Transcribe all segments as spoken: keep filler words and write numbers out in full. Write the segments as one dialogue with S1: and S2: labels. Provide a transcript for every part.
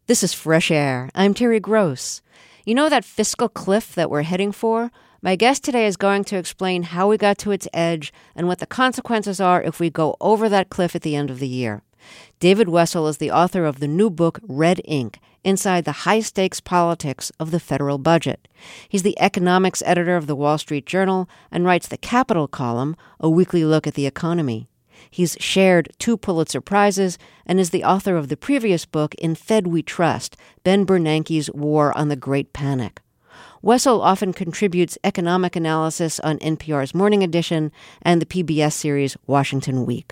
S1: This is Fresh Air. I'm Terry Gross. You know that fiscal cliff that we're heading for? My guest today is going to explain how we got to its edge and what the consequences are if we go over that cliff at the end of the year. David Wessel is the author of the new book, Red Ink, Inside the High-Stakes Politics of the Federal Budget. He's the economics editor of the Wall Street Journal and writes the Capital column, a weekly look at the economy. He's shared two Pulitzer Prizes and is the author of the previous book, In Fed We Trust, Ben Bernanke's War on the Great Panic. Wessel often contributes economic analysis on N P R's Morning Edition and the P B S series Washington Week.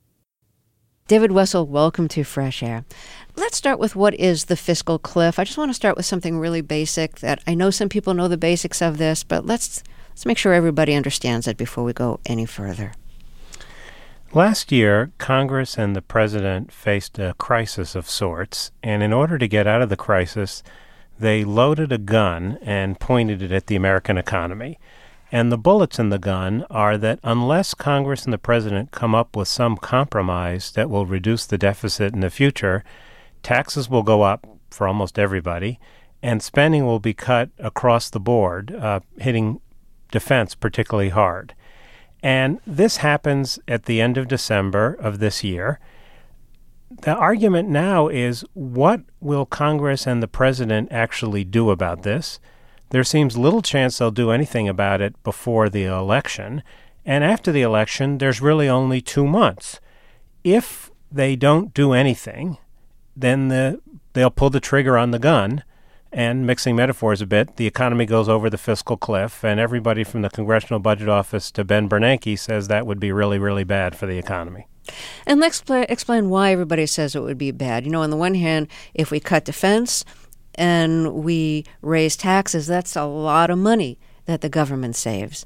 S1: David Wessel, welcome to Fresh Air. Let's start with what is the fiscal cliff. I just want to start with something really basic that I know some people know the basics of this, but let's let's make sure everybody understands it before we go any further.
S2: Last year, Congress and the president faced a crisis of sorts, and in order to get out of the crisis, they loaded a gun and pointed it at the American economy. And the bullets in the gun are that unless Congress and the president come up with some compromise that will reduce the deficit in the future, taxes will go up for almost everybody, and spending will be cut across the board, uh, hitting defense particularly hard. And this happens at the end of December of this year. The argument now is, what will Congress and the president actually do about this? There seems little chance they'll do anything about it before the election. And after the election, there's really only two months. If they don't do anything, then the, they'll pull the trigger on the gun. And mixing metaphors a bit, the economy goes over the fiscal cliff, and everybody from the Congressional Budget Office to Ben Bernanke says that would be really, really bad for the economy.
S1: And let's pl- explain why everybody says it would be bad. You know, on the one hand, if we cut defense and we raise taxes, that's a lot of money that the government saves.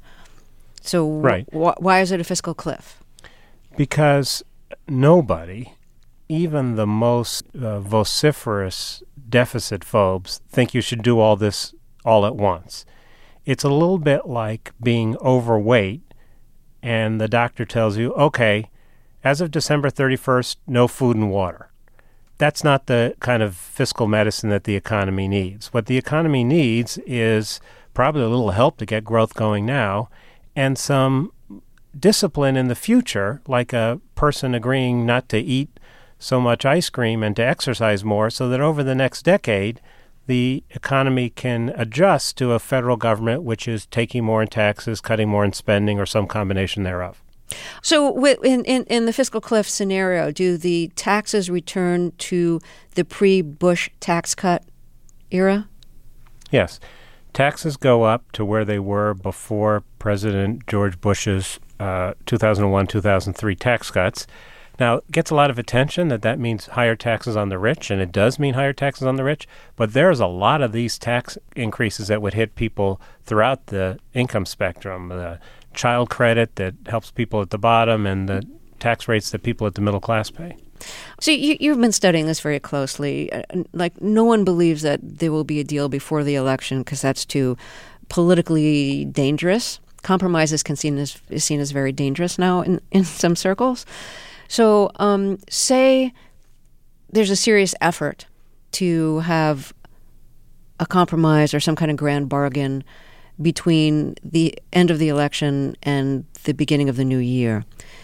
S1: So
S2: right.
S1: wh- why is it a fiscal cliff?
S2: Because nobody, even the most uh, vociferous deficit phobes, think you should do all this all at once. It's a little bit like being overweight and the doctor tells you, okay, as of December thirty-first, no food and water. That's not the kind of fiscal medicine that the economy needs. What the economy needs is probably a little help to get growth going now and some discipline in the future, like a person agreeing not to eat so much ice cream and to exercise more, so that over the next decade, the economy can adjust to a federal government which is taking more in taxes, cutting more in spending, or some combination thereof.
S1: So in, in, in the fiscal cliff scenario, do the taxes return to the pre-Bush tax cut era?
S2: Yes. Taxes go up to where they were before President George Bush's uh, two thousand one two thousand three tax cuts. Now, it gets a lot of attention that that means higher taxes on the rich, and it does mean higher taxes on the rich, but there's a lot of these tax increases that would hit people throughout the income spectrum. The child credit that helps people at the bottom and the tax rates that people at the middle class pay.
S1: So you, you've been studying this very closely. Like, no one believes that there will be a deal before the election because that's too politically dangerous. Compromise is seen as, is seen as very dangerous now in, in some circles. So um, say there's a serious effort to have a compromise or some kind of grand bargain between the end of the election and the beginning of the new year.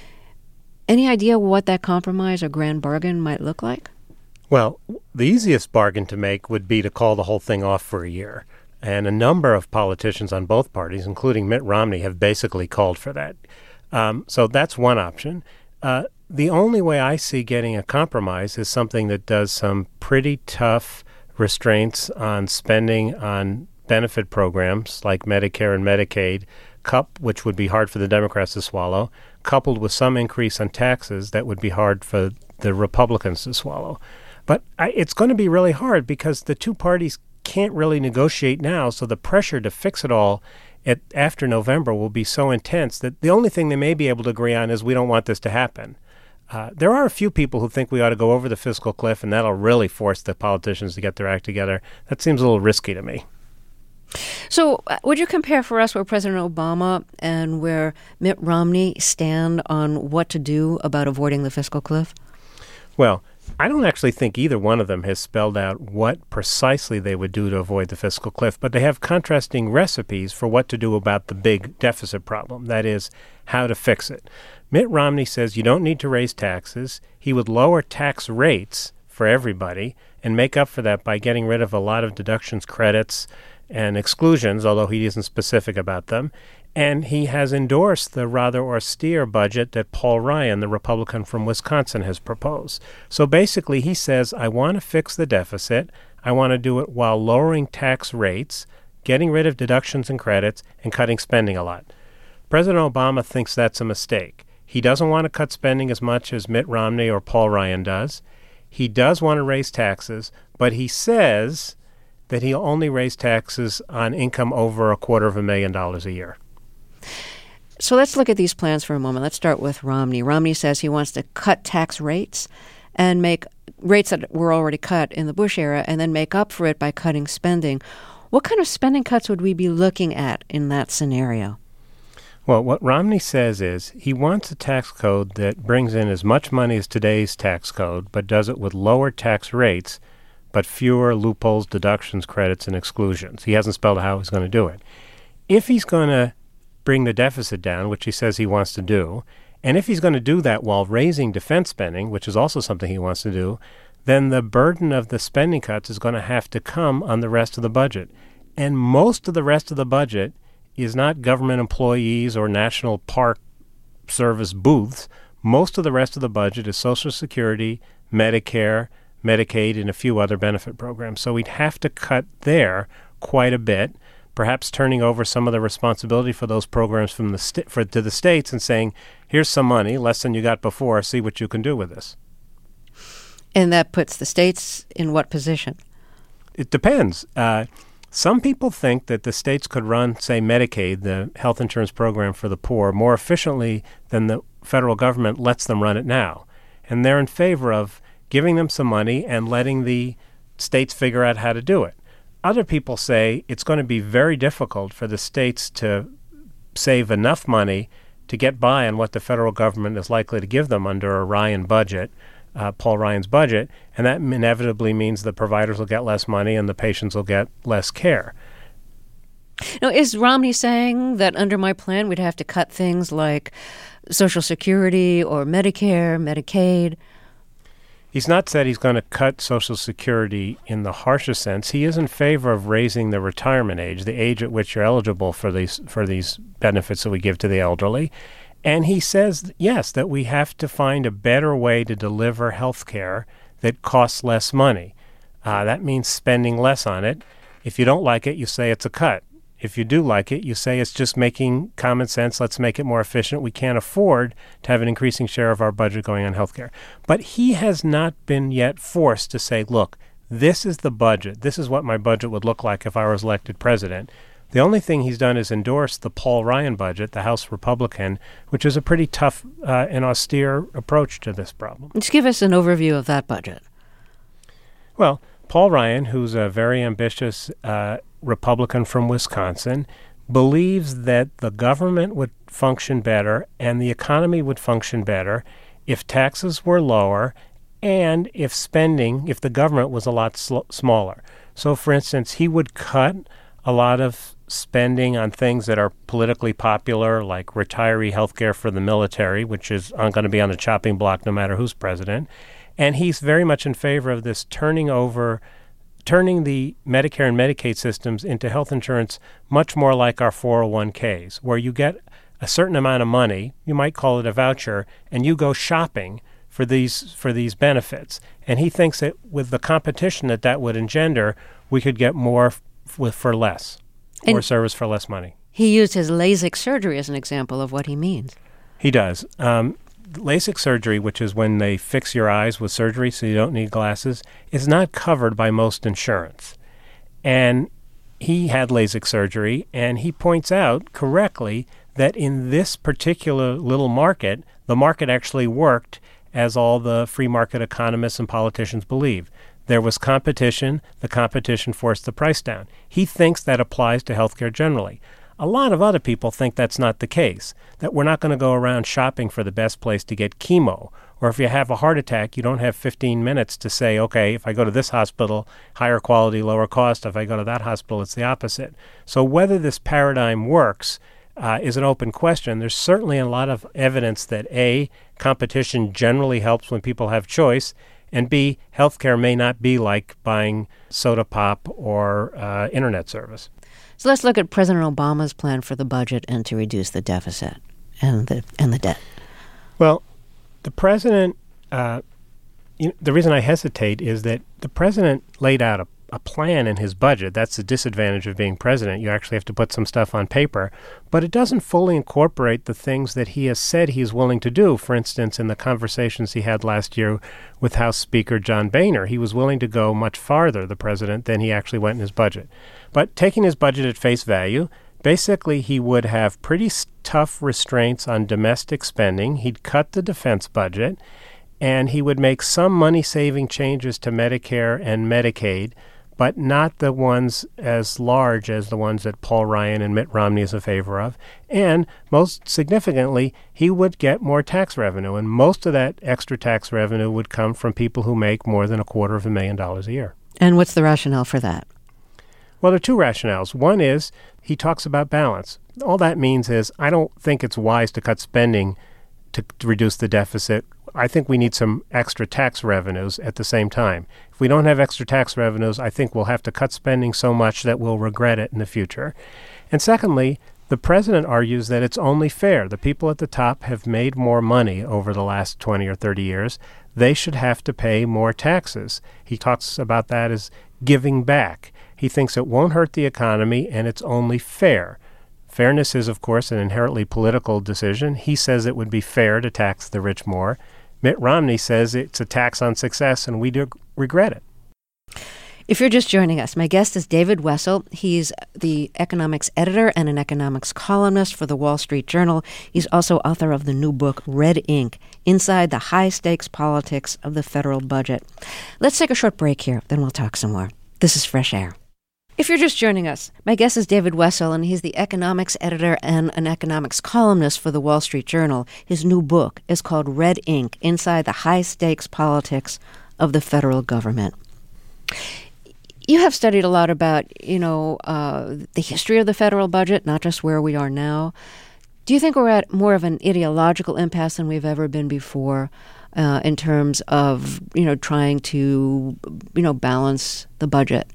S1: Any idea what that compromise or grand bargain might look like?
S2: Well, the easiest bargain to make would be to call the whole thing off for a year. And a number of politicians on both parties, including Mitt Romney, have basically called for that. Um, so that's one option. Uh, The only way I see getting a compromise is something that does some pretty tough restraints on spending on benefit programs like Medicare and Medicaid, cup, which would be hard for the Democrats to swallow, coupled with some increase on taxes that would be hard for the Republicans to swallow. But I, it's going to be really hard because the two parties can't really negotiate now, so the pressure to fix it all at, after November will be so intense that the only thing they may be able to agree on is we don't want this to happen. Uh, there are a few people who think we ought to go over the fiscal cliff, and that'll really force the politicians to get their act together. That seems a little risky to me.
S1: So uh, would you compare for us where President Obama and where Mitt Romney stand on what to do about avoiding the fiscal cliff?
S2: Well, I don't actually think either one of them has spelled out what precisely they would do to avoid the fiscal cliff, but they have contrasting recipes for what to do about the big deficit problem, that is, how to fix it. Mitt Romney says you don't need to raise taxes. He would lower tax rates for everybody and make up for that by getting rid of a lot of deductions, credits, and exclusions, although he isn't specific about them. And he has endorsed the rather austere budget that Paul Ryan, the Republican from Wisconsin, has proposed. So basically, he says, I want to fix the deficit. I want to do it while lowering tax rates, getting rid of deductions and credits, and cutting spending a lot. President Obama thinks that's a mistake. He doesn't want to cut spending as much as Mitt Romney or Paul Ryan does. He does want to raise taxes, but he says that he'll only raise taxes on income over a quarter of a million dollars a year.
S1: So let's look at these plans for a moment. Let's start with Romney. Romney says he wants to cut tax rates and make rates that were already cut in the Bush era and then make up for it by cutting spending. What kind of spending cuts would we be looking at in that scenario?
S2: Well, what Romney says is he wants a tax code that brings in as much money as today's tax code, but does it with lower tax rates, but fewer loopholes, deductions, credits, and exclusions. He hasn't spelled out how he's going to do it. If he's going to bring the deficit down, which he says he wants to do, and if he's going to do that while raising defense spending, which is also something he wants to do, then the burden of the spending cuts is going to have to come on the rest of the budget. And most of the rest of the budget is not government employees or National Park Service booths. Most of the rest of the budget is Social Security, Medicare, Medicaid, and a few other benefit programs. So we'd have to cut there quite a bit, perhaps turning over some of the responsibility for those programs from the st- for, to the states and saying, here's some money, less than you got before, see what you can do with this.
S1: And that puts the states in what position?
S2: It depends. Uh, some people think that the states could run, say, Medicaid, the health insurance program for the poor, more efficiently than the federal government lets them run it now. And they're in favor of giving them some money and letting the states figure out how to do it. Other people say it's going to be very difficult for the states to save enough money to get by on what the federal government is likely to give them under a Ryan budget, uh, Paul Ryan's budget, and that inevitably means the providers will get less money and the patients will get less care.
S1: Now, is Romney saying that under my plan we'd have to cut things like Social Security or Medicare, Medicaid?
S2: He's not said he's going to cut Social Security in the harshest sense. He is in favor of raising the retirement age, the age at which you're eligible for these for these benefits that we give to the elderly. And he says, yes, that we have to find a better way to deliver health care that costs less money. Uh, that means spending less on it. If you don't like it, you say it's a cut. If you do like it, you say it's just making common sense. Let's make it more efficient. We can't afford to have an increasing share of our budget going on healthcare. But he has not been yet forced to say, look, this is the budget. This is what my budget would look like if I was elected president. The only thing he's done is endorse the Paul Ryan budget, the House Republican, which is a pretty tough uh, and austere approach to this problem.
S1: Just give us an overview of that budget.
S2: Well, Paul Ryan, who's a very ambitious uh, Republican from Wisconsin, believes that the government would function better and the economy would function better if taxes were lower and if spending, if the government was a lot sl- smaller. So, for instance, he would cut a lot of spending on things that are politically popular, like retiree health care for the military, which is going to be on the chopping block no matter who's president. And he's very much in favor of this turning over, turning the Medicare and Medicaid systems into health insurance much more like our four oh one k's, where you get a certain amount of money, you might call it a voucher, and you go shopping for these for these benefits. And he thinks that with the competition that that would engender, we could get more f- with for less, or service for less money.
S1: He used his LASIK surgery as an example of what he means.
S2: He does. Um, LASIK surgery, which is when they fix your eyes with surgery so you don't need glasses, is not covered by most insurance. And he had LASIK surgery, and he points out correctly that in this particular little market, the market actually worked as all the free market economists and politicians believe. There was competition. The competition forced the price down. He thinks that applies to healthcare generally. A lot of other people think that's not the case, that we're not going to go around shopping for the best place to get chemo Or if you have a heart attack, you don't have fifteen minutes to say, okay, if I go to this hospital, higher quality, lower cost. If I go to that hospital, it's the opposite. So whether this paradigm works uh, is an open question. There's certainly a lot of evidence that A, competition generally helps when people have choice, and B, healthcare may not be like buying soda pop or uh, internet service.
S1: So let's look at President Obama's plan for the budget and to reduce the deficit and the and the debt.
S2: Well, the president, uh, you know, the reason I hesitate is that the president laid out a, a plan in his budget. That's the disadvantage of being president. You actually have to put some stuff on paper, but it doesn't fully incorporate the things that he has said he's willing to do. For instance, in the conversations he had last year with House Speaker John Boehner, he was willing to go much farther, the president, than he actually went in his budget. But taking his budget at face value, basically he would have pretty tough restraints on domestic spending. He'd cut the defense budget, and he would make some money-saving changes to Medicare and Medicaid, but not the ones as large as the ones that Paul Ryan and Mitt Romney is in favor of. And most significantly, he would get more tax revenue, and most of that extra tax revenue would come from people who make more than a quarter of a million dollars a year.
S1: And what's the rationale for that?
S2: Well, there are two rationales. One is he talks about balance. All that means is I don't think it's wise to cut spending to, to reduce the deficit. I think we need some extra tax revenues at the same time. If we don't have extra tax revenues, I think we'll have to cut spending so much that we'll regret it in the future. And secondly, the president argues that it's only fair. The people at the top have made more money over the last twenty or thirty years. They should have to pay more taxes. He talks about that as giving back. He thinks it won't hurt the economy, and it's only fair. Fairness is, of course, an inherently political decision. He says it would be fair to tax the rich more. Mitt Romney says it's a tax on success, and we do regret it.
S1: If you're just joining us, my guest is David Wessel. He's the economics editor and an economics columnist for the Wall Street Journal. He's also author of the new book, Red Ink, Inside the High-Stakes Politics of the Federal Budget. Let's take a short break here, then we'll talk some more. This is Fresh Air. If you're just joining us, my guest is David Wessel, and he's the economics editor and an economics columnist for the Wall Street Journal. His new book is called Red Ink, Inside the High-Stakes Politics of the Federal Government. You have studied a lot about, you know, uh, the history of the federal budget, not just where we are now. Do you think we're at more of an ideological impasse than we've ever been before uh, in terms of, you know, trying to, you know, balance the budget?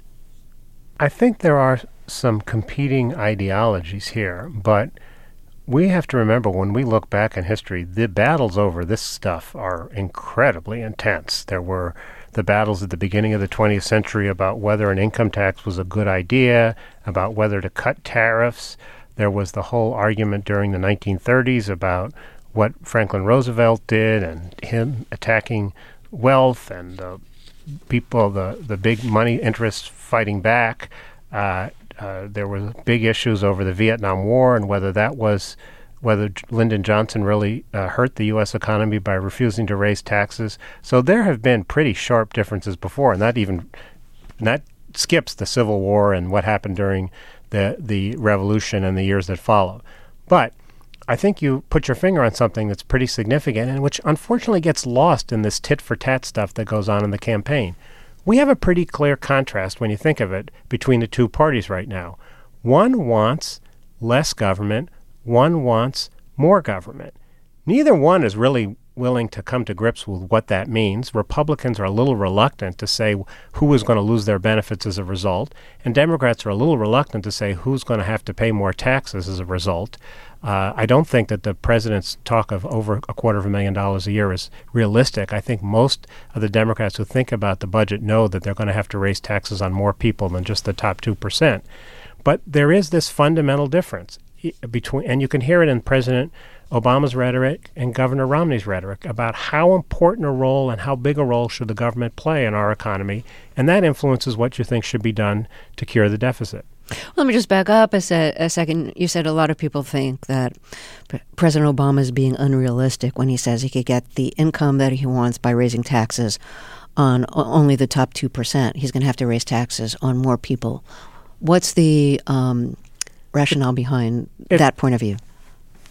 S2: I think there are some competing ideologies here, but we have to remember when we look back in history, the battles over this stuff are incredibly intense. There were the battles at the beginning of the twentieth century about whether an income tax was a good idea, about whether to cut tariffs. There was the whole argument during the nineteen thirties about what Franklin Roosevelt did and him attacking wealth and the people, the, the big money interests fighting back. Uh, uh, there were big issues over the Vietnam War and whether that was, whether Lyndon Johnson really uh, hurt the U S economy by refusing to raise taxes. So there have been pretty sharp differences before, and that even, and that skips the Civil War and what happened during the, the Revolution and the years that followed. But I think you put your finger on something that's pretty significant and which unfortunately gets lost in this tit-for-tat stuff that goes on in the campaign. We have a pretty clear contrast, when you think of it, between the two parties right now. One wants less government. One wants more government. Neither one is really willing to come to grips with what that means. Republicans are a little reluctant to say who is going to lose their benefits as a result, and Democrats are a little reluctant to say who's going to have to pay more taxes as a result. Uh, I don't think that the president's talk of over a quarter of a million dollars a year is realistic. I think most of the Democrats who think about the budget know that they're going to have to raise taxes on more people than just the top two percent. But there is this fundamental difference between, and you can hear it in President Obama's rhetoric and Governor Romney's rhetoric about how important a role and how big a role should the government play in our economy, and that influences what you think should be done to cure the deficit.
S1: Let me just back up a, se- a second. You said a lot of people think that P- President Obama is being unrealistic when he says he could get the income that he wants by raising taxes on o- only the top two percent. He's going to have to raise taxes on more people. What's the um, rationale behind
S2: it,
S1: that point of view?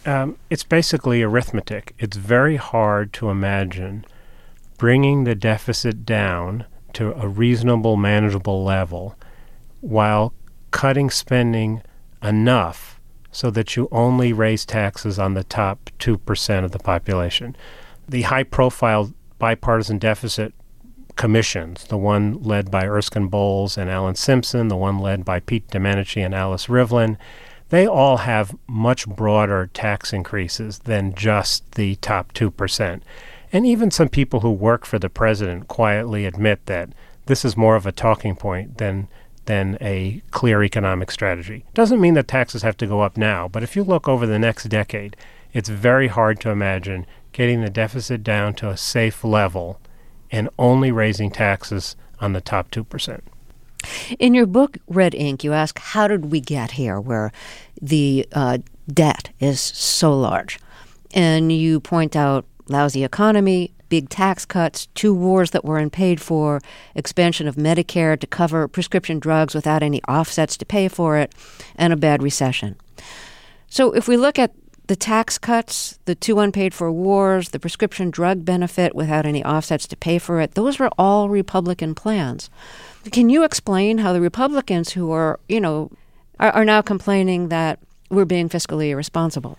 S2: Um, it's basically arithmetic. It's very hard to imagine bringing the deficit down to a reasonable, manageable level while cutting spending enough so that you only raise taxes on the top two percent of the population. The high-profile bipartisan deficit commissions, the one led by Erskine Bowles and Alan Simpson, the one led by Pete Domenici and Alice Rivlin, they all have much broader tax increases than just the top two percent. And even some people who work for the president quietly admit that this is more of a talking point than than a clear economic strategy. Doesn't mean that taxes have to go up now, but if you look over the next decade, it's very hard to imagine getting the deficit down to a safe level and only raising taxes on the top two percent.
S1: In your book, Red Ink, you ask, how did we get here where the uh, debt is so large? And you point out lousy economy, big tax cuts, two wars that weren't paid for, expansion of Medicare to cover prescription drugs without any offsets to pay for it, and a bad recession. So if we look at the tax cuts, the two unpaid for wars, the prescription drug benefit without any offsets to pay for it, those were all Republican plans. Can you explain how the Republicans who are, you know, are, are now complaining that we're being fiscally irresponsible?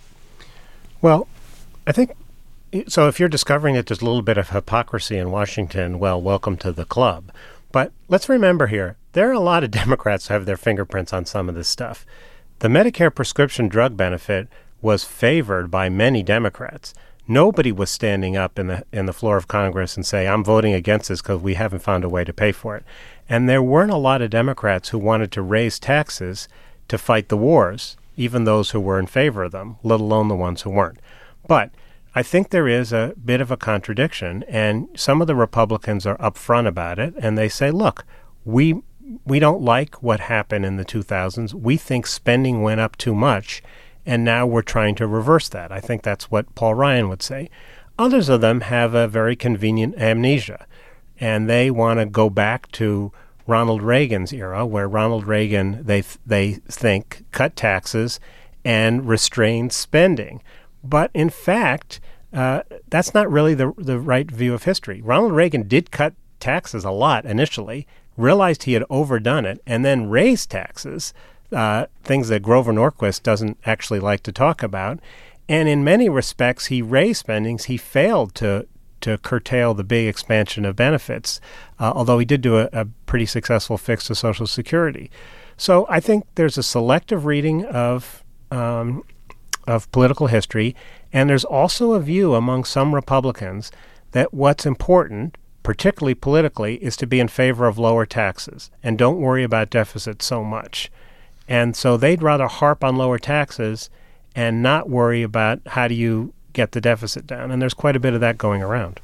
S2: Well, I think so. If you're discovering that there's a little bit of hypocrisy in Washington, well, welcome to the club. But let's remember here, there are a lot of Democrats who have their fingerprints on some of this stuff. The Medicare prescription drug benefit was favored by many Democrats. Nobody was standing up in the in the floor of Congress and say, I'm voting against this because we haven't found a way to pay for it. And there weren't a lot of Democrats who wanted to raise taxes to fight the wars, even those who were in favor of them, let alone the ones who weren't. But I think there is a bit of a contradiction, and some of the Republicans are upfront about it, and they say, look, we we don't like what happened in the two thousands. We think spending went up too much, and now we're trying to reverse that. I think that's what Paul Ryan would say. Others of them have a very convenient amnesia, and they want to go back to Ronald Reagan's era, where Ronald Reagan, they they think, cut taxes and restrained spending. But in fact, uh, that's not really the the right view of history. Ronald Reagan did cut taxes a lot initially, realized he had overdone it, and then raised taxes, uh, things that Grover Norquist doesn't actually like to talk about. And in many respects, he raised spendings. He failed to to curtail the big expansion of benefits, uh, although he did do a, a pretty successful fix to Social Security. So I think there's a selective reading of um, of political history, and there's also a view among some Republicans that what's important, particularly politically, is to be in favor of lower taxes and don't worry about deficits so much. And so they'd rather harp on lower taxes and not worry about how do you get the deficit down. And there's quite a bit of that going around.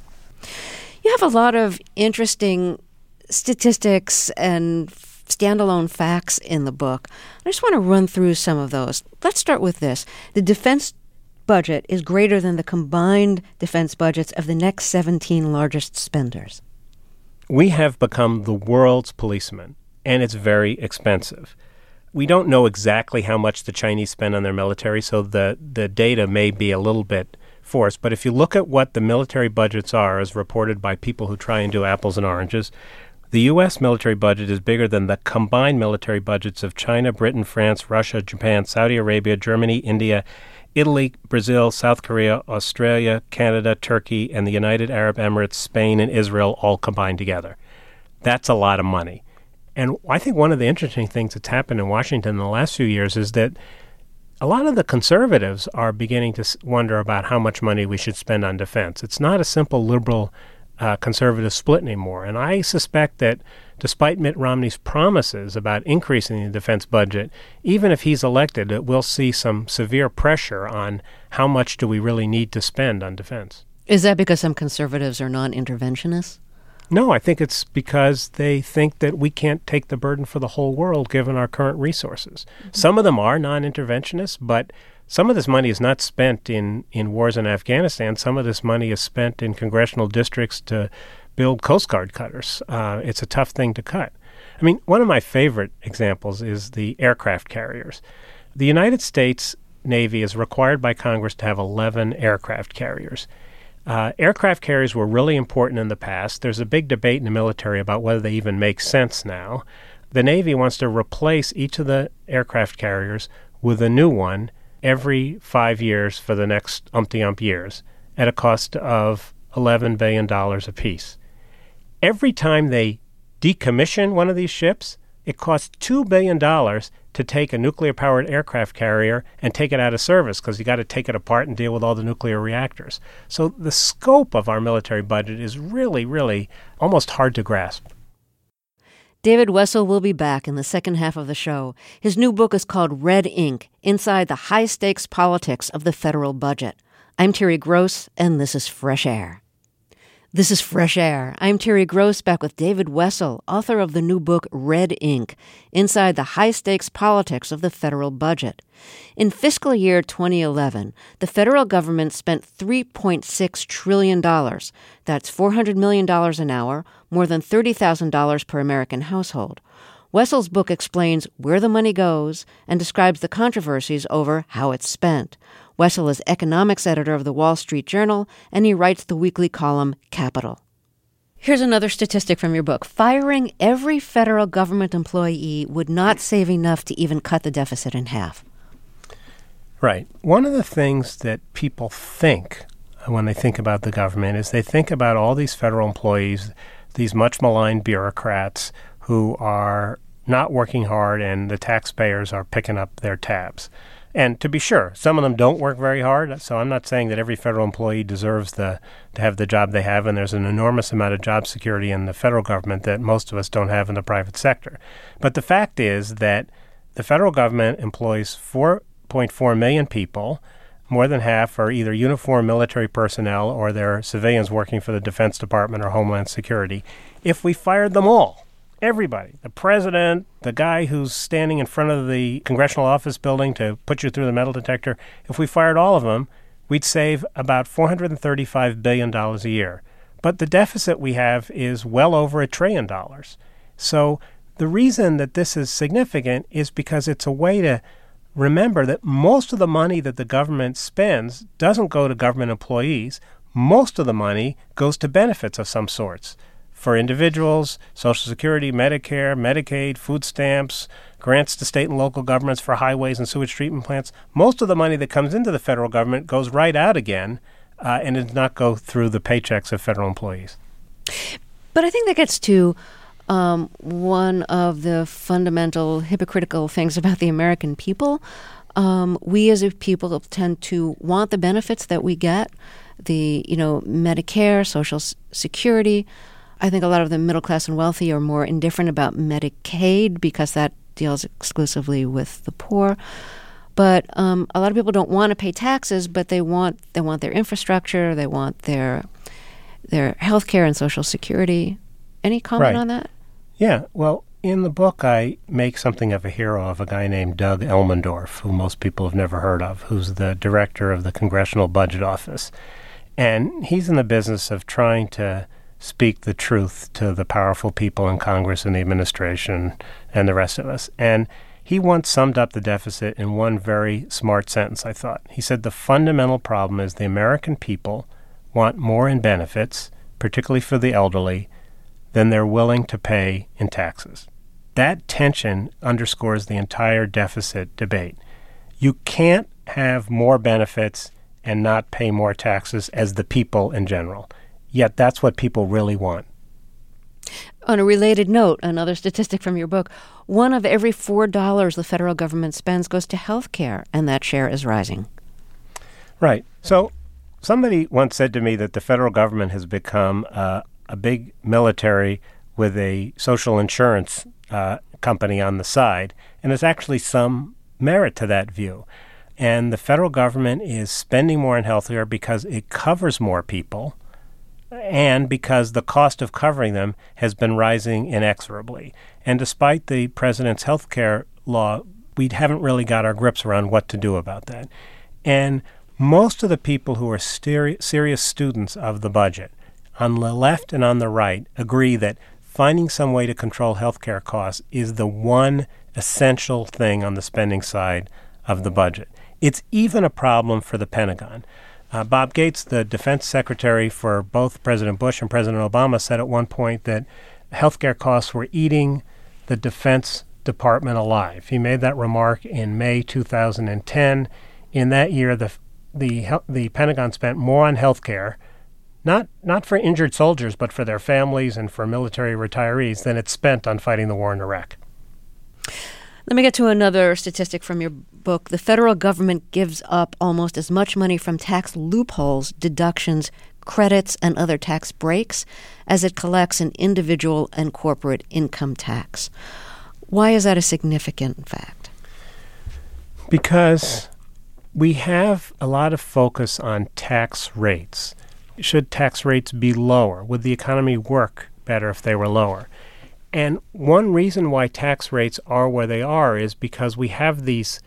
S1: You have a lot of interesting statistics and standalone facts in the book. I just want to run through some of those. Let's start with this. The defense budget is greater than the combined defense budgets of the next seventeen largest spenders.
S2: We have become the world's policemen, and it's very expensive. We don't know exactly how much the Chinese spend on their military, so the, the data may be a little bit forced. But if you look at what the military budgets are, as reported by people who try and do apples and oranges, the U S military budget is bigger than the combined military budgets of China, Britain, France, Russia, Japan, Saudi Arabia, Germany, India, Italy, Brazil, South Korea, Australia, Canada, Turkey, and the United Arab Emirates, Spain, and Israel all combined together. That's a lot of money. And I think one of the interesting things that's happened in Washington in the last few years is that a lot of the conservatives are beginning to wonder about how much money we should spend on defense. It's not a simple liberal uh, conservative split anymore. And I suspect that despite Mitt Romney's promises about increasing the defense budget, even if he's elected, it will see some severe pressure on how much do we really need to spend on defense.
S1: Is that because some conservatives are non-interventionists?
S2: No, I think it's because they think that we can't take the burden for the whole world given our current resources. Mm-hmm. Some of them are non-interventionists, but some of this money is not spent in, in wars in Afghanistan. Some of this money is spent in congressional districts to build Coast Guard cutters. Uh, it's a tough thing to cut. I mean, one of my favorite examples is the aircraft carriers. The United States Navy is required by Congress to have eleven aircraft carriers. Uh, aircraft carriers were really important in the past. There's a big debate in the military about whether they even make sense now. The Navy wants to replace each of the aircraft carriers with a new one every five years for the next umpty-ump years at a cost of eleven billion dollars apiece. Every time they decommission one of these ships, it costs two billion dollars to take a nuclear-powered aircraft carrier and take it out of service because you got to take it apart and deal with all the nuclear reactors. So the scope of our military budget is really, really almost hard to grasp.
S1: David Wessel will be back in the second half of the show. His new book is called Red Ink: Inside the High-Stakes Politics of the Federal Budget. I'm Terry Gross, and this is Fresh Air. This is Fresh Air. I'm Terry Gross, back with David Wessel, author of the new book Red Ink: Inside the High-Stakes Politics of the Federal Budget. In fiscal year twenty eleven, the federal government spent three point six trillion dollars. That's four hundred million dollars an hour, more than thirty thousand dollars per American household. Wessel's book explains where the money goes and describes the controversies over how it's spent. Wessel is economics editor of the Wall Street Journal, and he writes the weekly column Capital. Here's another statistic from your book. Firing every federal government employee would not save enough to even cut the deficit in half.
S2: Right. One of the things that people think when they think about the government is they think about all these federal employees, these much maligned bureaucrats who are not working hard, and the taxpayers are picking up their tabs. And to be sure, some of them don't work very hard, so I'm not saying that every federal employee deserves the to have the job they have, and there's an enormous amount of job security in the federal government that most of us don't have in the private sector. But the fact is that the federal government employs four point four million people. More than half are either uniformed military personnel or they're civilians working for the Defense Department or Homeland Security. If we fired them all, everybody, the president, the guy who's standing in front of the congressional office building to put you through the metal detector, if we fired all of them, we'd save about four hundred thirty-five billion dollars a year. But the deficit we have is well over a trillion dollars. So the reason that this is significant is because it's a way to remember that most of the money that the government spends doesn't go to government employees. Most of the money goes to benefits of some sorts. For individuals, Social Security, Medicare, Medicaid, food stamps, grants to state and local governments for highways and sewage treatment plants. Most of the money that comes into the federal government goes right out again uh, and does not go through the paychecks of federal employees.
S1: But I think that gets to um, one of the fundamental hypocritical things about the American people. Um, we as a people tend to want the benefits that we get, the, you know, Medicare, Social Security. I think a lot of the middle class and wealthy are more indifferent about Medicaid because that deals exclusively with the poor. But um, a lot of people don't want to pay taxes, but they want they want their infrastructure, they want their their health care and Social Security. Any comment
S2: right.
S1: on that?
S2: Yeah. Well, in the book, I make something of a hero of a guy named Doug Elmendorf, who most people have never heard of, who's the director of the Congressional Budget Office. And he's in the business of trying to speak the truth to the powerful people in Congress and the administration and the rest of us. And he once summed up the deficit in one very smart sentence, I thought. He said, the fundamental problem is the American people want more in benefits, particularly for the elderly, than they're willing to pay in taxes. That tension underscores the entire deficit debate. You can't have more benefits and not pay more taxes as the people in general. Yet that's what people really want.
S1: On a related note, another statistic from your book, one of every four dollars the federal government spends goes to health care, and that share is rising.
S2: Right. So somebody once said to me that the federal government has become uh, a big military with a social insurance uh, company on the side, and there's actually some merit to that view. And the federal government is spending more on health care because it covers more people, and because the cost of covering them has been rising inexorably. And despite the president's health care law, we haven't really got our grips around what to do about that. And most of the people who are steri- serious students of the budget, on the left and on the right, agree that finding some way to control health care costs is the one essential thing on the spending side of the budget. It's even a problem for the Pentagon. Uh, Bob Gates, the defense secretary for both President Bush and President Obama, said at one point that healthcare costs were eating the Defense Department alive. He made that remark in May two thousand ten. In that year, the the the Pentagon spent more on healthcare, not not for injured soldiers, but for their families and for military retirees, than it spent on fighting the war in Iraq.
S1: Let me get to another statistic from your book. The federal government gives up almost as much money from tax loopholes, deductions, credits, and other tax breaks as it collects in individual and corporate income tax. Why is that a significant fact?
S2: Because we have a lot of focus on tax rates. Should tax rates be lower? Would the economy work better if they were lower? And one reason why tax rates are where they are is because we have these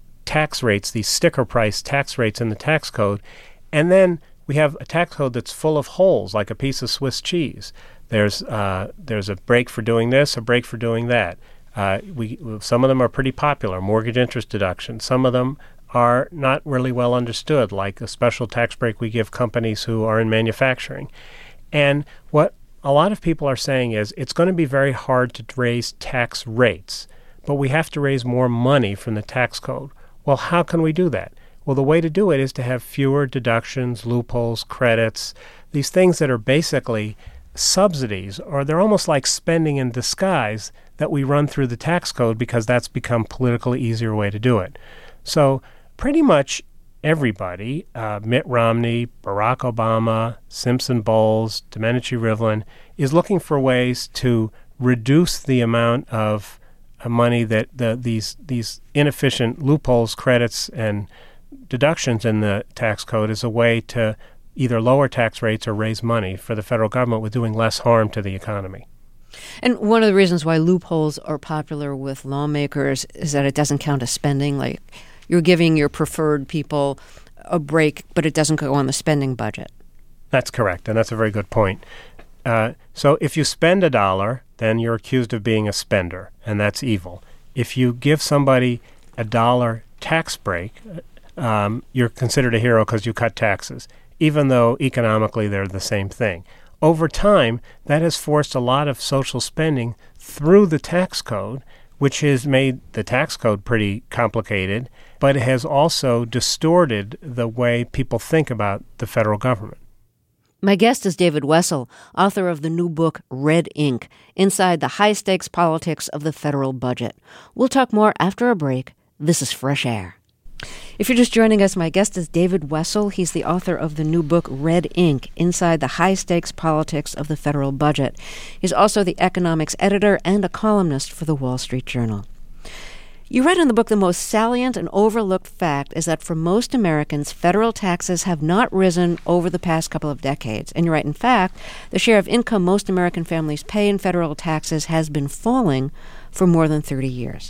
S2: tax rates, these sticker price tax rates in the tax code, and then we have a tax code that's full of holes, like a piece of Swiss cheese. There's uh, there's a break for doing this, a break for doing that. Uh, we some of them are pretty popular, mortgage interest deduction. Some of them are not really well understood, like a special tax break we give companies who are in manufacturing. And what a lot of people are saying is it's going to be very hard to raise tax rates, but we have to raise more money from the tax code. Well, how can we do that? Well, the way to do it is to have fewer deductions, loopholes, credits, these things that are basically subsidies, or they're almost like spending in disguise that we run through the tax code because that's become a politically easier way to do it. So pretty much everybody, uh, Mitt Romney, Barack Obama, Simpson Bowles, Domenici Rivlin, is looking for ways to reduce the amount of uh, money that the, these these inefficient loopholes, credits, and deductions in the tax code is a way to either lower tax rates or raise money for the federal government with doing less harm to the economy.
S1: And one of the reasons why loopholes are popular with lawmakers is that it doesn't count as spending. Like, you're giving your preferred people a break, but it doesn't go on the spending budget.
S2: That's correct, and that's a very good point. Uh, so if you spend a dollar, then you're accused of being a spender, and that's evil. If you give somebody a dollar tax break, um, you're considered a hero because you cut taxes, even though economically they're the same thing. Over time, that has forced a lot of social spending through the tax code, which has made the tax code pretty complicated, but it has also distorted the way people think about the federal government.
S1: My guest is David Wessel, author of the new book, Red Ink, Inside the High-Stakes Politics of the Federal Budget. We'll talk more after a break. This is Fresh Air. If you're just joining us, my guest is David Wessel. He's the author of the new book, Red Ink, Inside the High-Stakes Politics of the Federal Budget. He's also the economics editor and a columnist for the Wall Street Journal. You write in the book the most salient and overlooked fact is that for most Americans, federal taxes have not risen over the past couple of decades. And you write, in fact, the share of income most American families pay in federal taxes has been falling for more than thirty years.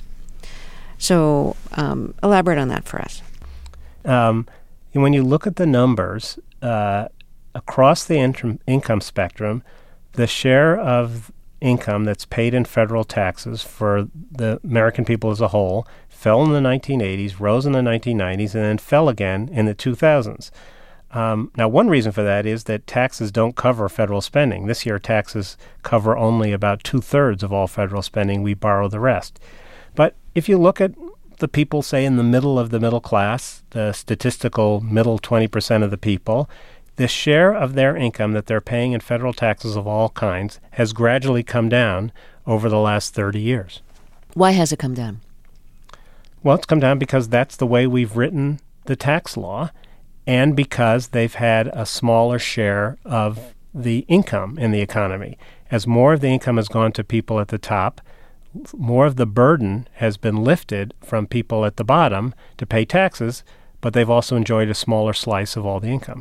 S1: So um, elaborate on that for us.
S2: Um, and when you look at the numbers, uh, across the in- income spectrum, the share of income that's paid in federal taxes for the American people as a whole fell in the nineteen eighties, rose in the nineteen nineties, and then fell again in the two thousands. Um, now, one reason for that is that taxes don't cover federal spending. This year, taxes cover only about two-thirds of all federal spending. We borrow the rest. But if you look at the people, say, in the middle of the middle class, the statistical middle twenty percent of the people, the share of their income that they're paying in federal taxes of all kinds has gradually come down over the last thirty years.
S1: Why has it come down?
S2: Well, it's come down because that's the way we've written the tax law, and because they've had a smaller share of the income in the economy. As more of the income has gone to people at the top, more of the burden has been lifted from people at the bottom to pay taxes, but they've also enjoyed a smaller slice of all the income.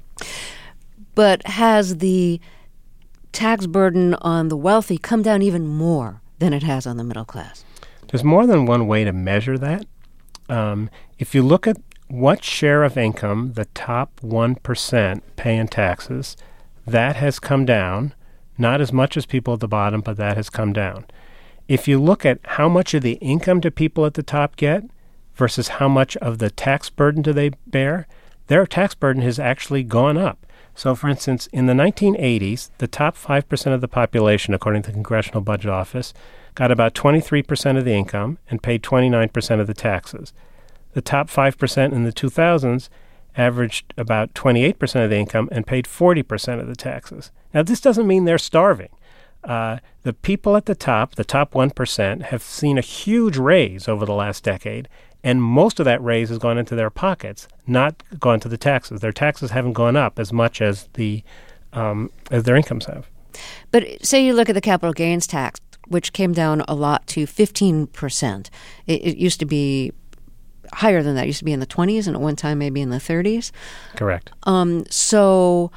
S1: But has the tax burden on the wealthy come down even more than it has on the middle class?
S2: There's more than one way to measure that. Um, if you look at what share of income the top one percent pay in taxes, that has come down, not as much as people at the bottom, but that has come down. If you look at how much of the income do people at the top get, versus how much of the tax burden do they bear, their tax burden has actually gone up. So, for instance, in the nineteen eighties, the top five percent of the population, according to the Congressional Budget Office, got about twenty-three percent of the income and paid twenty-nine percent of the taxes. The top five percent in the two thousands averaged about twenty-eight percent of the income and paid forty percent of the taxes. Now, this doesn't mean they're starving. Uh, the people at the top, the top one percent, have seen a huge raise over the last decade, and most of that raise has gone into their pockets, not gone to the taxes. Their taxes haven't gone up as much as the um, as their incomes have.
S1: But say you look at the capital gains tax, which came down a lot to fifteen percent. It, it used to be higher than that. It used to be in the twenties, and at one time maybe in the thirties.
S2: Correct.
S1: Um, so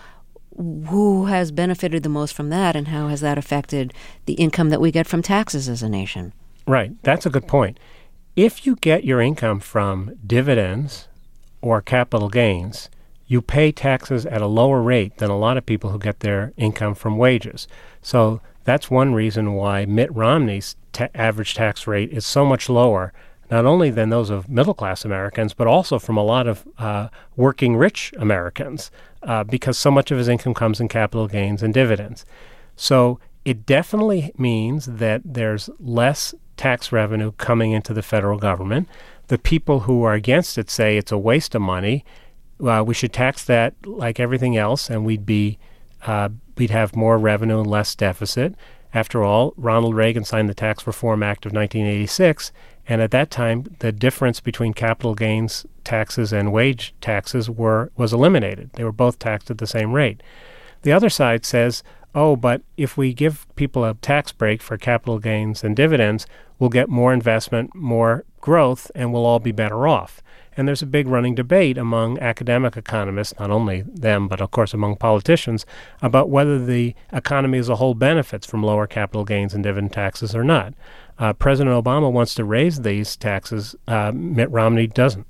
S1: who has benefited the most from that, and how has that affected the income that we get from taxes as a nation?
S2: Right. That's a good point. If you get your income from dividends or capital gains, you pay taxes at a lower rate than a lot of people who get their income from wages. So that's one reason why Mitt Romney's ta- average tax rate is so much lower, not only than those of middle-class Americans, but also from a lot of uh, working rich Americans, uh, because so much of his income comes in capital gains and dividends. So it definitely means that there's less tax revenue coming into the federal government. The people who are against it say it's a waste of money. Uh, we should tax that like everything else, and we'd be uh, we'd have more revenue and less deficit. After all, Ronald Reagan signed the Tax Reform Act of nineteen eighty-six, and at that time, the difference between capital gains taxes and wage taxes were was eliminated. They were both taxed at the same rate. The other side says, oh, but if we give people a tax break for capital gains and dividends, we'll get more investment, more growth, and we'll all be better off. And there's a big running debate among academic economists, not only them, but of course among politicians, about whether the economy as a whole benefits from lower capital gains and dividend taxes or not. Uh, President Obama wants to raise these taxes. Uh, Mitt Romney doesn't.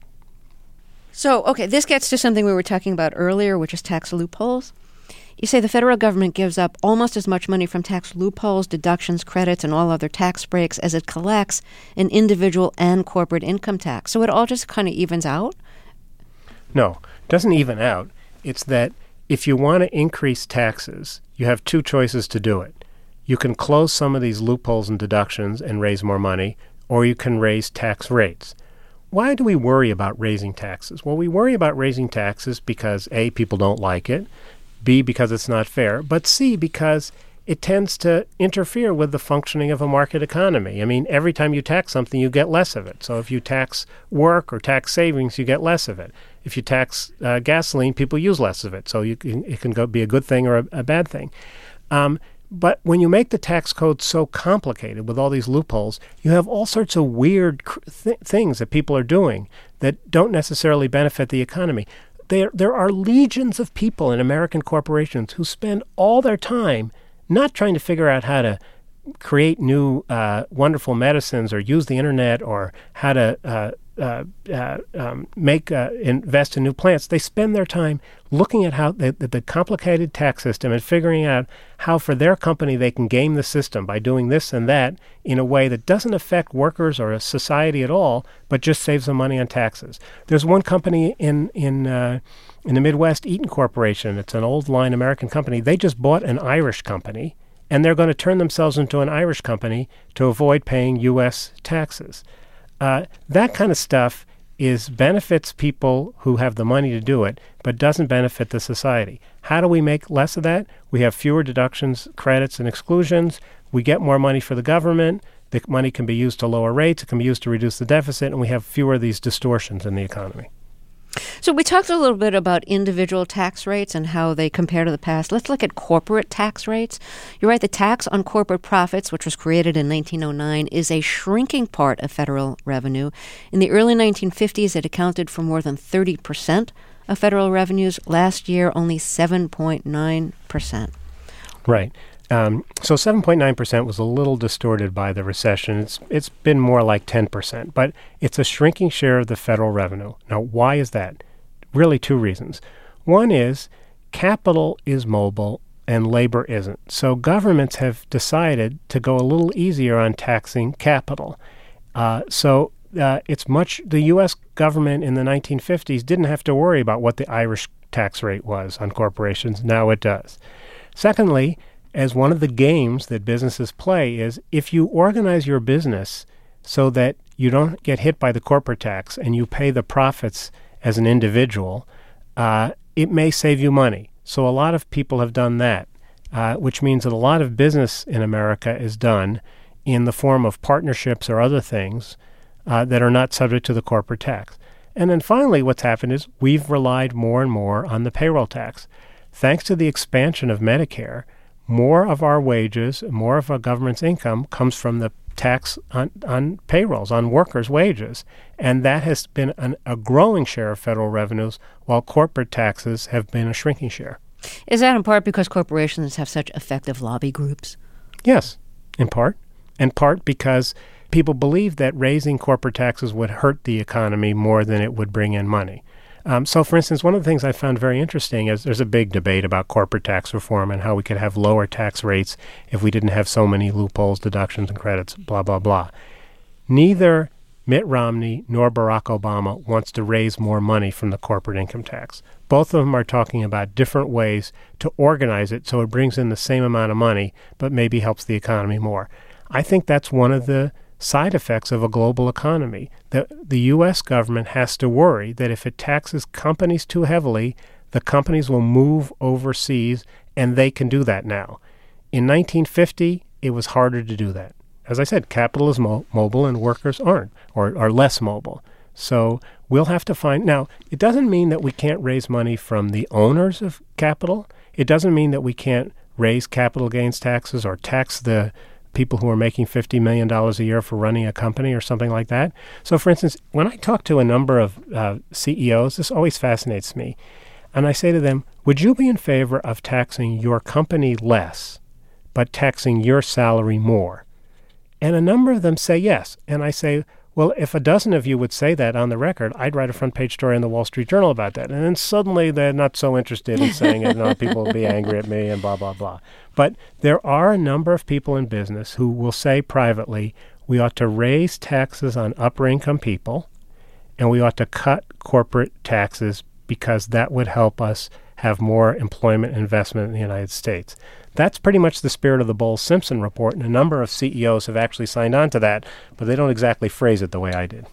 S1: So, okay, this gets to something we were talking about earlier, which is tax loopholes. You say the federal government gives up almost as much money from tax loopholes, deductions, credits, and all other tax breaks as it collects in individual and corporate income tax. So it all just kind of evens out?
S2: No, it doesn't even out. It's that if you want to increase taxes, you have two choices to do it. You can close some of these loopholes and deductions and raise more money, or you can raise tax rates. Why do we worry about raising taxes? Well, we worry about raising taxes because, A, people don't like it, B, because it's not fair, but C, because it tends to interfere with the functioning of a market economy. I mean, every time you tax something, you get less of it. So if you tax work or tax savings, you get less of it. If you tax uh, gasoline, people use less of it. So you can, it can go be a good thing or a, a bad thing. Um, but when you make the tax code so complicated with all these loopholes, you have all sorts of weird cr- th- things that people are doing that don't necessarily benefit the economy. There, there are legions of people in American corporations who spend all their time not trying to figure out how to create new uh, wonderful medicines or use the internet or how to uh, uh, uh, um, make uh, invest in new plants. They spend their time looking at how the, the complicated tax system and figuring out how for their company they can game the system by doing this and that in a way that doesn't affect workers or a society at all, but just saves them money on taxes. There's one company in in uh, in the Midwest, Eaton Corporation. It's an old line American company. They just bought an Irish company, and they're going to turn themselves into an Irish company to avoid paying U S taxes. Uh, that kind of stuff is benefits people who have the money to do it, but doesn't benefit the society. How do we make less of that? We have fewer deductions, credits, and exclusions. We get more money for the government. The money can be used to lower rates. It can be used to reduce the deficit, and we have fewer of these distortions in the economy.
S1: So we talked a little bit about individual tax rates and how they compare to the past. Let's look at corporate tax rates. You're right, the tax on corporate profits, which was created in nineteen oh nine, is a shrinking part of federal revenue. In the early nineteen fifties, it accounted for more than thirty percent of federal revenues. Last year, only seven point nine percent.
S2: Right. Um, so seven point nine percent was a little distorted by the recession. It's It's been more like ten percent, but it's a shrinking share of the federal revenue. Now, why is that? Really two reasons. One is capital is mobile and labor isn't. So governments have decided to go a little easier on taxing capital. Uh, so uh, it's much, the U S government in the nineteen fifties didn't have to worry about what the Irish tax rate was on corporations. Now it does. Secondly, as one of the games that businesses play is if you organize your business so that you don't get hit by the corporate tax and you pay the profits as an individual, uh, it may save you money. So a lot of people have done that, uh, which means that a lot of business in America is done in the form of partnerships or other things uh, that are not subject to the corporate tax. And then finally, what's happened is we've relied more and more on the payroll tax. Thanks to the expansion of Medicare, more of our wages, more of our government's income comes from the tax on, on payrolls, on workers' wages. And that has been an, a growing share of federal revenues, while corporate taxes have been a shrinking share.
S1: Is that in part because corporations have such effective lobby groups?
S2: Yes, in part. In part because people believe that raising corporate taxes would hurt the economy more than it would bring in money. Um, so, for instance, one of the things I found very interesting is there's a big debate about corporate tax reform and how we could have lower tax rates if we didn't have so many loopholes, deductions, and credits, blah, blah, blah. Neither Mitt Romney nor Barack Obama wants to raise more money from the corporate income tax. Both of them are talking about different ways to organize it so it brings in the same amount of money, but maybe helps the economy more. I think that's one of the side effects of a global economy. The, the U S government has to worry that if it taxes companies too heavily, the companies will move overseas, and they can do that now. In nineteen fifty, it was harder to do that. As I said, capital is mo- mobile and workers aren't, or are less mobile. So we'll have to find... Now, it doesn't mean that we can't raise money from the owners of capital. It doesn't mean that we can't raise capital gains taxes or tax the people who are making fifty million dollars a year for running a company or something like that. So, for instance, when I talk to a number of uh, C E Os, this always fascinates me. And I say to them, would you be in favor of taxing your company less, but taxing your salary more? And a number of them say yes. And I say, well, if a dozen of you would say that on the record, I'd write a front-page story in the Wall Street Journal about that. And then suddenly they're not so interested in saying it, and people will be angry at me and blah, blah, blah. But there are a number of people in business who will say privately, we ought to raise taxes on upper-income people, and we ought to cut corporate taxes because that would help us have more employment and investment in the United States. That's pretty much the spirit of the Bowles-Simpson report, and a number of C E Os have actually signed on to that, but they don't exactly phrase it the way I did.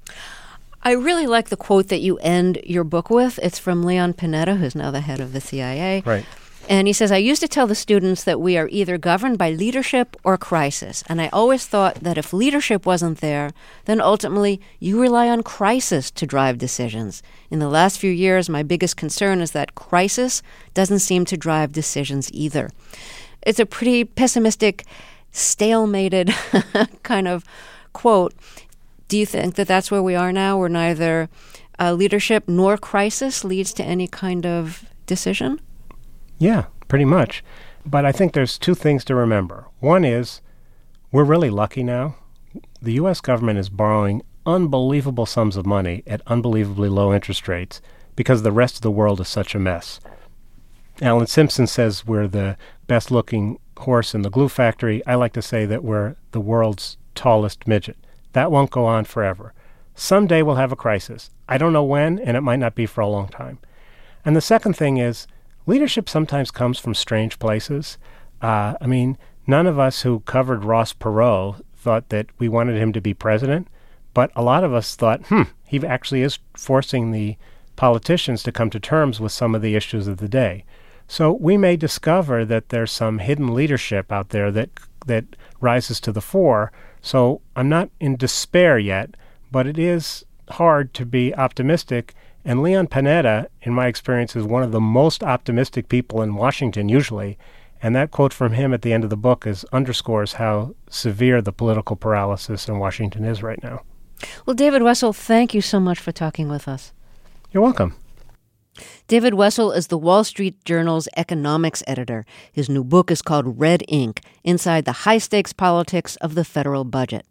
S1: I really like the quote that you end your book with. It's from Leon Panetta, who's now the head of the C I A.
S2: Right.
S1: And he says, I used to tell the students that we are either governed by leadership or crisis. And I always thought that if leadership wasn't there, then ultimately you rely on crisis to drive decisions. In the last few years, my biggest concern is that crisis doesn't seem to drive decisions either. It's a pretty pessimistic, stalemated kind of quote. Do you think that that's where we are now, where neither uh, leadership nor crisis leads to any kind of decision?
S2: Yeah, pretty much. But I think there's two things to remember. One is we're really lucky now. The U S government is borrowing unbelievable sums of money at unbelievably low interest rates because the rest of the world is such a mess. Alan Simpson says we're the best-looking horse in the glue factory. I like to say that we're the world's tallest midget. That won't go on forever. Someday we'll have a crisis. I don't know when, and it might not be for a long time. And the second thing is, leadership sometimes comes from strange places. Uh, I mean, none of us who covered Ross Perot thought that we wanted him to be president, but a lot of us thought, hmm, he actually is forcing the politicians to come to terms with some of the issues of the day. So we may discover that there's some hidden leadership out there that that rises to the fore. So I'm not in despair yet, but it is hard to be optimistic. And Leon Panetta, in my experience, is one of the most optimistic people in Washington usually. And that quote from him at the end of the book is underscores how severe the political paralysis in Washington is right now.
S1: Well, David Wessel, thank you so much for talking with us.
S2: You're welcome.
S1: David Wessel is the Wall Street Journal's economics editor. His new book is called Red Ink: Inside the High-Stakes Politics of the Federal Budget.